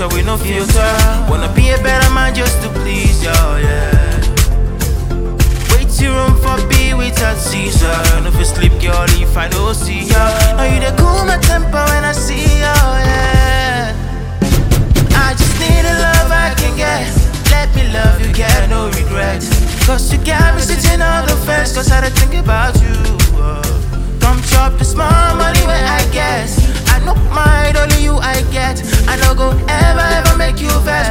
culture with no filter. Wanna be a better man just to please you, yeah. Waiting room for be without Caesar. No for sleep, girl, if I don't see ya. Now you dey cool my temper when I see ya, yeah. I just need a love I can get. Let me love you, get no regrets. Cause you got me sitting on the fence. Cause I don't think about you. Come chop the small money where I guess. I know mine, only you I get. I don't go ever make you vex.